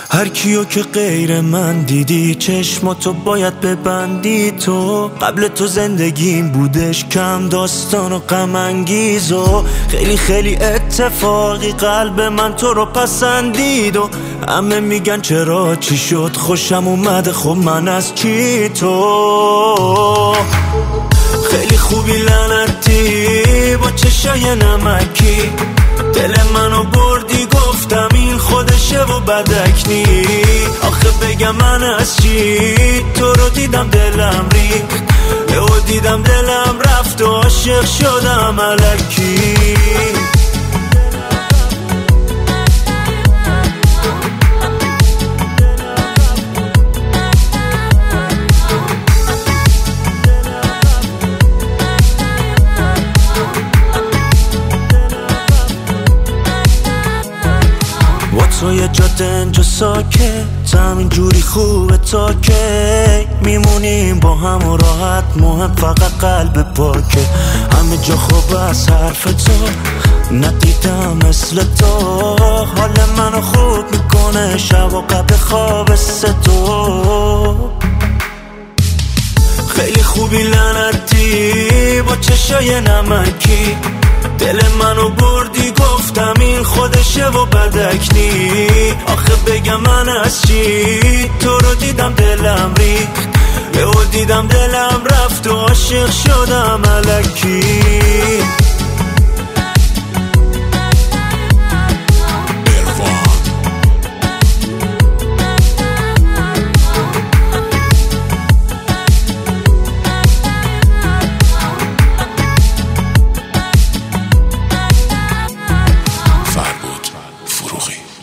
هر کیو که غیر من دیدی چشماتو باید ببندی. تو قبل تو زندگیم بودش کم داستان و غم انگیز و خیلی خیلی اتفاقی قلب من تو رو پسندید و همه میگن چرا چی شد خوشم اومده. خب من از چی؟ تو خیلی خوبی لعنتی با چشای نمکی دل منو بردی گفتم این خودشه و بدک نی. آخه بگم من از چی؟ تو رو دیدم دلم ریخت و دیدم دلم رفت و عاشق شدم الکی. تو یه جاده اینجا ساکت همین جوری خوبه تا که میمونیم با هم و راحت مهم فقط قلب پاکه. همه جا خوب از حرف تو ندیدم مثل تو حال منو خوب میکنه شب و قبل خواب تو. خیلی خوبی لعنتی با چشای نمکی دل منو بردی گفتم این خودشه و بدک نی. آخه بگم من از چی؟ تو رو دیدم دلم ریخت و دیدم دلم رفت و عاشق شدم الکی. فروغی